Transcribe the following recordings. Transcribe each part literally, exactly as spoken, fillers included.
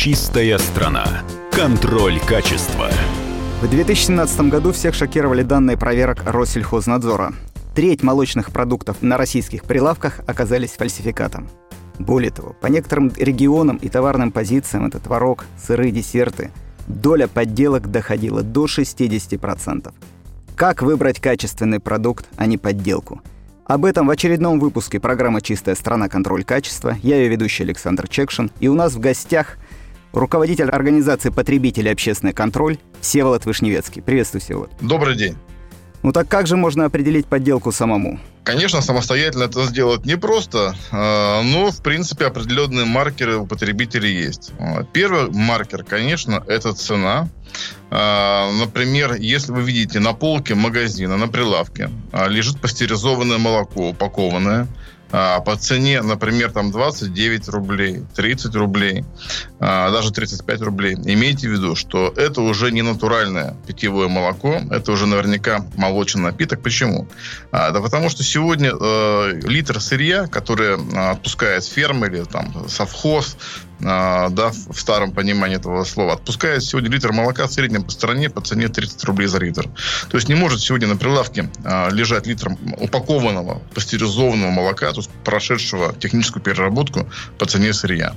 Чистая страна. Контроль качества. В две тысячи семнадцатом году всех шокировали данные проверок Россельхознадзора. Треть молочных продуктов на российских прилавках оказались фальсификатом. Более того, по некоторым регионам и товарным позициям — это творог, сыры, десерты — доля подделок доходила до шестьдесят процентов. Как выбрать качественный продукт, а не подделку? Об этом в очередном выпуске программы «Чистая страна. Контроль качества». Я ее ведущий Александр Чекшин. И у нас в гостях руководитель организации «Потребители. Общественный контроль» Всеволод Вышневецкий. Приветствую, Всеволод. Добрый день. Ну так как же можно определить подделку самому? Конечно, самостоятельно это сделать непросто, но, в принципе, определенные маркеры у потребителей есть. Первый маркер, конечно, это цена. Например, если вы видите на полке магазина, на прилавке лежит пастеризованное молоко, упакованное, по цене, например, там двадцать девять рублей, тридцать рублей, даже тридцать пять рублей. Имейте в виду, что это уже не натуральное питьевое молоко, это уже наверняка молочный напиток. Почему? Да потому что сегодня э, литр сырья, который отпускает ферма или там совхоз, Uh, да, в старом понимании этого слова, отпускает сегодня литр молока в среднем по стране по цене тридцать рублей за литр. То есть не может сегодня на прилавке uh, лежать литр упакованного пастеризованного молока, то есть прошедшего техническую переработку по цене сырья.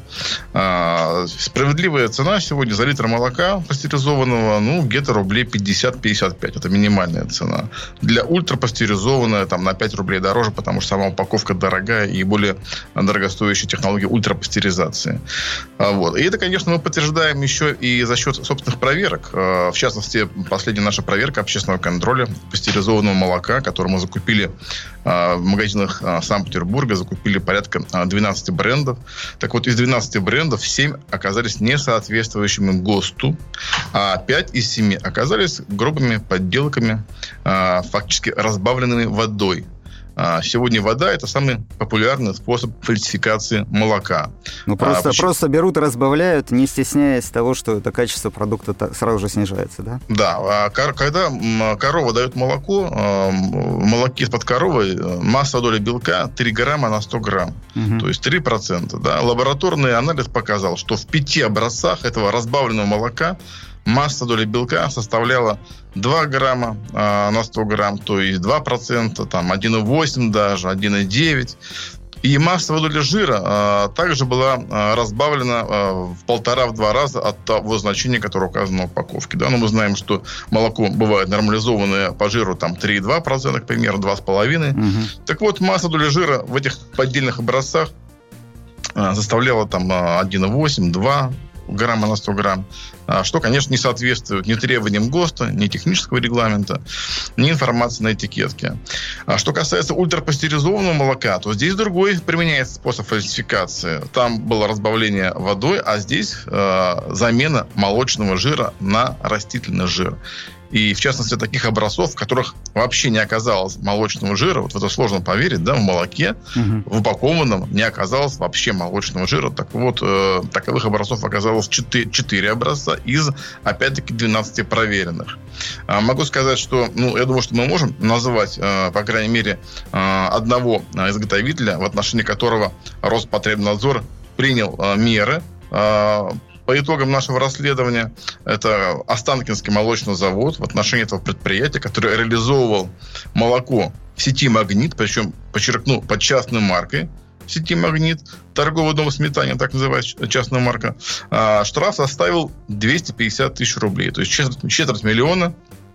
Uh, справедливая цена сегодня за литр молока пастеризованного, ну, где-то рублей пятьдесят - пятьдесят пять. Это минимальная цена. Для ультрапастеризованная там на пять рублей дороже, потому что сама упаковка дорогая и более дорогостоящая технология ультрапастеризации. Вот. И это, конечно, мы подтверждаем еще и за счет собственных проверок. В частности, последняя наша проверка общественного контроля пастеризованного молока, которое мы закупили в магазинах Санкт-Петербурга, закупили порядка двенадцати брендов. Так вот, из двенадцати брендов семь оказались несоответствующими ГОСТу, а пять из семи оказались грубыми подделками, фактически разбавленными водой. Сегодня вода – это самый популярный способ фальсификации молока. Ну, просто, а, просто берут и разбавляют, не стесняясь того, что это качество продукта сразу же снижается, да? Да. Когда корова дает молоко, в молоке из-под коровы масса доли белка три грамма на сто грамм. Угу. То есть три процента. Да? Лабораторный анализ показал, что в пяти образцах этого разбавленного молока масса доли белка составляла два грамма э, на сто грамм, то есть два процента, там один и восемь даже, один и девять. И массовая доля жира э, также была э, разбавлена э, в полтора-два раза от того значения, которое указано на упаковке. Да? Но мы знаем, что молоко бывает нормализованное по жиру там три и два процента, к примеру, два и пять процента. Угу. Так вот, масса доли жира в этих поддельных образцах э, составляла там один и восемь - два грамма на сто грамм, что, конечно, не соответствует ни требованиям ГОСТа, ни технического регламента, ни информации на этикетке. Что касается ультрапастеризованного молока, то здесь другой применяется способ фальсификации. Там было разбавление водой, а здесь э, замена молочного жира на растительный жир. И, в частности, таких образцов, в которых вообще не оказалось молочного жира, вот в это сложно поверить, да, в молоке, угу. в упакованном не оказалось вообще молочного жира. Так вот, э, таковых образцов оказалось четыре образца из, опять-таки, двенадцати проверенных. А могу сказать, что, ну, я думаю, что мы можем назвать, э, по крайней мере, э, одного изготовителя, в отношении которого Роспотребнадзор принял э, меры, э, по итогам нашего расследования. Это Останкинский молочный завод в отношении этого предприятия, которое реализовывал молоко в сети «Магнит», причем, подчеркну, под частной маркой сети «Магнит», торговый дом сметане, так называемая частная марка. Штраф составил двести пятьдесят тысяч рублей, то есть четверть, четверть миллиона.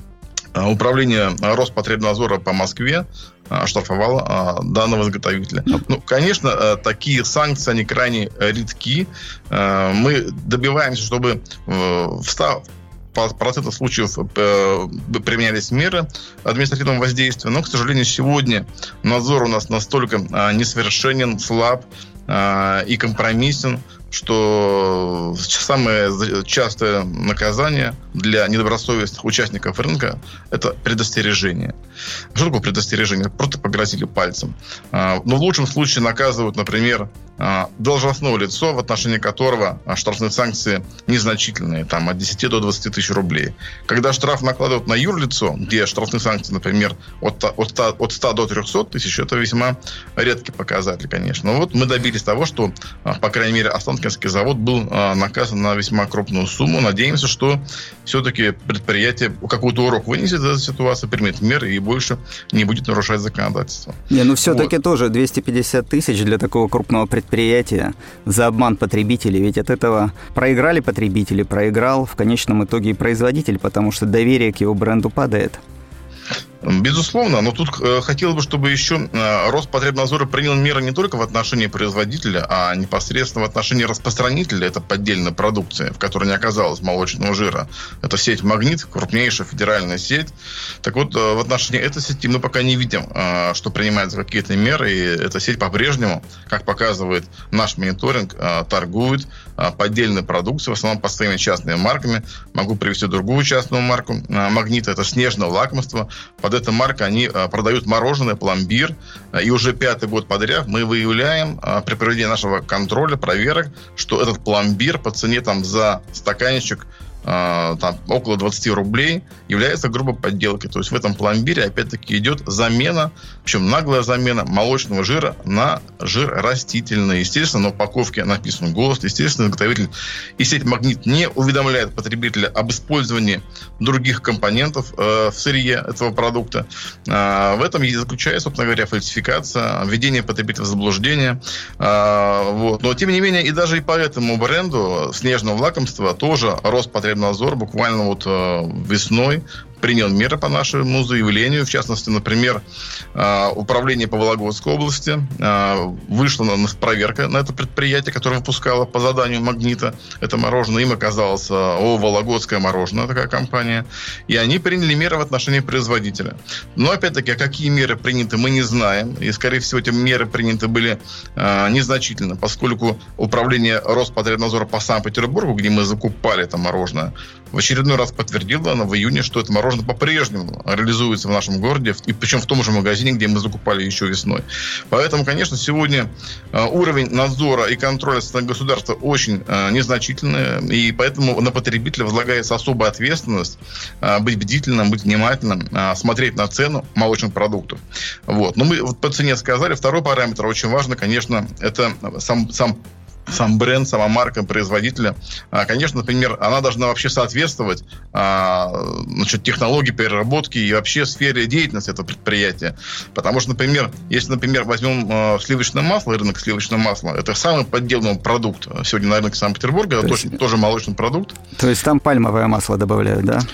Управление Роспотребнадзора по Москве оштрафовало а, данного изготовителя. Ну, конечно, такие санкции, они крайне редки. Мы добиваемся, чтобы в ста процентах случаев применялись меры административного воздействия. Но, к сожалению, сегодня надзор у нас настолько несовершенен, слаб и компромиссен, что самое частое наказание для недобросовестных участников рынка – это предостережение. Что такое предостережение? Просто погрозили пальцем. Но в лучшем случае наказывают, например, должностное лицо, в отношении которого штрафные санкции незначительные, там, от десяти до двадцати тысяч рублей. Когда штраф накладывают на юрлицо, где штрафные санкции, например, от, от, ста, от ста до трехсот тысяч, это весьма редкий показатель, конечно. Но вот мы добились того, что, по крайней мере, Останкинский Шимкинский завод был наказан на весьма крупную сумму. Надеемся, что все-таки предприятие какой-то урок вынесет из этой ситуации, примет меры и больше не будет нарушать законодательство. Не, ну все-таки вот. Тоже двести пятьдесят тысяч для такого крупного предприятия за обман потребителей. Ведь от этого проиграли потребители, проиграл в конечном итоге и производитель, потому что доверие к его бренду падает. Безусловно, но тут э, хотелось бы, чтобы еще э, Роспотребнадзор принял меры не только в отношении производителя, а непосредственно в отношении распространителя этой поддельной продукции, в которой не оказалось молочного жира. Это сеть «Магнит», крупнейшая федеральная сеть. Так вот, э, в отношении этой сети мы пока не видим, э, что принимаются какие-то меры, и эта сеть по-прежнему, как показывает наш мониторинг, э, торгует э, поддельной продукцией, в основном под своими частными марками. Могу привести другую частную марку э, «Магнита», это снежное лакомство. Под этой маркой они а, продают мороженое, пломбир. И уже пятый год подряд мы выявляем а, при проведении нашего контроля, проверок, что этот пломбир по цене там, за стаканчик а, там, около двадцать рублей является грубой подделкой. То есть в этом пломбире опять-таки идет замена, причем наглая замена молочного жира на жир растительный. Естественно, на упаковке написан ГОСТ. Естественно, изготовитель и сеть «Магнит» не уведомляет потребителя об использовании других компонентов э, в сырье этого продукта. Э, в этом и заключается, собственно говоря, фальсификация, введение потребителя в заблуждение. Э, вот. Но, тем не менее, и даже и по этому бренду снежного лакомства тоже Роспотребнадзор буквально вот э, весной принял меры по нашему заявлению. В частности, например, Управление по Вологодской области вышло на проверка на это предприятие, которое выпускало по заданию «Магнита» это мороженое. Им оказалось ООО «Вологодское мороженое», такая компания. И они приняли меры в отношении производителя. Но, опять-таки, какие меры приняты, мы не знаем. И, скорее всего, эти меры приняты были незначительно, поскольку Управление Роспотребнадзора по Санкт-Петербургу, где мы закупали это мороженое, в очередной раз подтвердило в июне, что это мороженое по-прежнему реализуется в нашем городе, и причем в том же магазине, где мы закупали еще весной. Поэтому, конечно, сегодня уровень надзора и контроля со стороны государства очень незначительный, и поэтому на потребителя возлагается особая ответственность быть бдительным, быть внимательным, смотреть на цену молочных продуктов. Вот. Но мы вот по цене сказали. Второй параметр очень важный, конечно, это сам, сам сам бренд, сама марка производителя. Конечно, например, она должна вообще соответствовать значит, технологии переработки и вообще сфере деятельности этого предприятия. Потому что, например, если, например, возьмем сливочное масло, рынок сливочного масла, это самый подделанный продукт сегодня на рынке Санкт-Петербурга, это есть, тоже молочный продукт. То есть там пальмовое масло добавляют, да?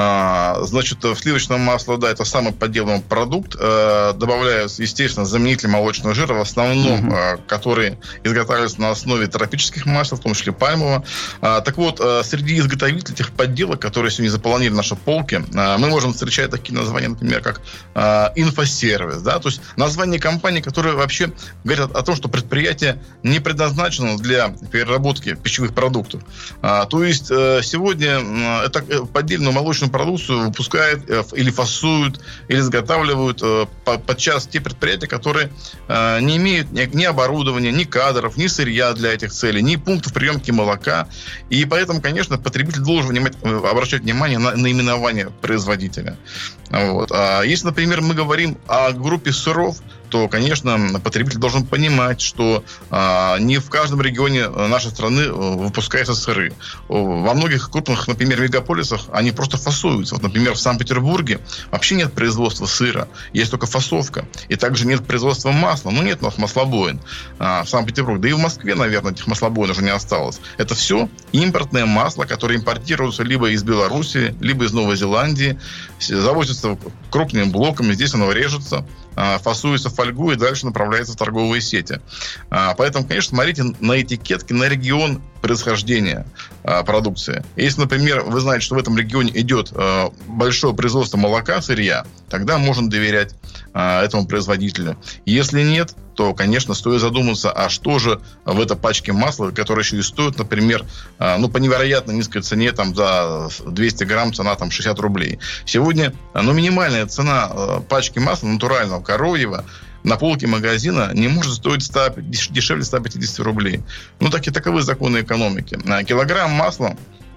А, значит, в сливочное масло, да, это самый подделанный продукт. А, добавляются, естественно, заменители молочного жира, в основном, угу. а, которые изготавливаются на основе тропических масел, в том числе пальмового. А, так вот, а, среди изготовителей этих подделок, которые сегодня заполонили наши полки, а, мы можем встречать такие названия, например, как а, инфосервис, да, то есть название компаний, которые вообще говорят о том, что предприятие не предназначено для переработки пищевых продуктов. А, то есть а, сегодня а, это поддельную молочную продукцию выпускают или фасуют, или изготавливают подчас те предприятия, которые не имеют ни оборудования, ни кадров, ни сырья для этих целей, ни пунктов приемки молока. И поэтому, конечно, потребитель должен внимать, обращать внимание на наименование производителя. Вот. А если, например, мы говорим о группе сыров, то, конечно, потребитель должен понимать, что а, не в каждом регионе нашей страны выпускаются сыры. Во многих крупных, например, мегаполисах они просто фасуются. Вот, например, в Санкт-Петербурге вообще нет производства сыра, есть только фасовка. И также нет производства масла. Ну, нет у нас маслобоин а, в Санкт-Петербурге. Да и в Москве, наверное, этих маслобоин уже не осталось. Это все импортное масло, которое импортируется либо из Беларуси, либо из Новой Зеландии. Завозится крупными блоками, здесь оно режется, фасуется в фольгу и дальше направляется в торговые сети. Поэтому, конечно, смотрите на этикетки, на регион происхождения продукции. Если, например, вы знаете, что в этом регионе идет большое производство молока, сырья, тогда можно доверять этому производителю. Если нет, то, конечно, стоит задуматься, а что же в этой пачке масла, которая еще и стоит, например, ну, по невероятно низкой цене, там, за двести грамм цена там шестьдесят рублей. Сегодня, ну, минимальная цена пачки масла натурального, коровьего, на полке магазина не может стоить сто, дешевле ста пятидесяти рублей. Ну, так и таковы законы экономики. Килограмм масла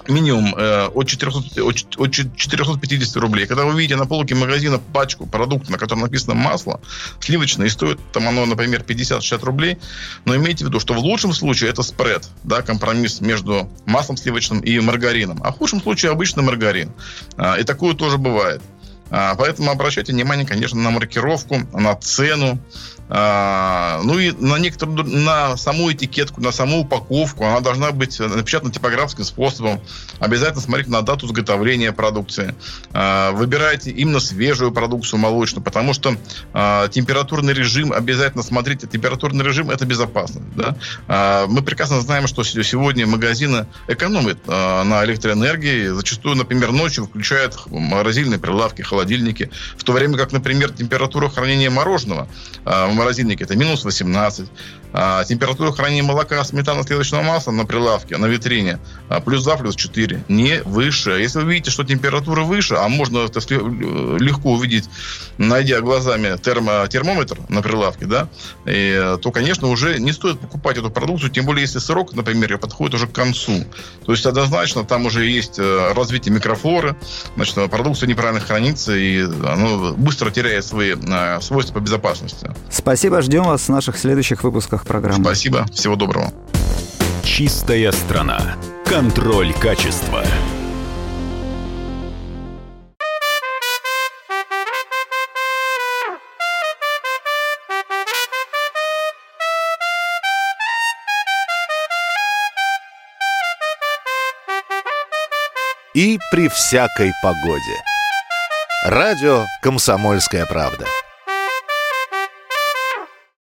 минимум э, от, четырехсот, от четырехсот пятидесяти рублей. Когда вы видите на полке магазина пачку продукта, на котором написано масло сливочное, и стоит там оно, например, пятьдесят-шестьдесят рублей, но имейте в виду, что в лучшем случае это спред, да, компромисс между маслом сливочным и маргарином, а в худшем случае обычный маргарин. А, и такое тоже бывает. А, поэтому обращайте внимание, конечно, на маркировку, на цену. А, ну и на некоторую, на саму этикетку, на саму упаковку. Она должна быть напечатана типографским способом. Обязательно смотрите на дату изготовления продукции. А, выбирайте именно свежую продукцию молочную, потому что а, температурный режим, обязательно смотрите, температурный режим — это безопасность. Да? А, мы прекрасно знаем, что сегодня магазины экономят а, на электроэнергии. Зачастую, например, ночью включают морозильные прилавки, холодильники, в то время как, например, температура хранения мороженого а, в морозильнике — это минус восемнадцать. А температура хранения молока, сметаны, сливочного масла на прилавке, на витрине плюс два, плюс четыре, не выше. Если вы видите, что температура выше, а можно это легко увидеть, найдя глазами термо, термометр на прилавке, да, и, то, конечно, уже не стоит покупать эту продукцию, тем более, если срок, например, ее подходит уже к концу. То есть, однозначно, там уже есть развитие микрофлоры, значит, продукция неправильно хранится, и она быстро теряет свои свойства по безопасности. Спасибо, ждем вас в наших следующих выпусках программы. Спасибо, всего доброго. Чистая страна. Контроль качества. И при всякой погоде. Радио «Комсомольская правда».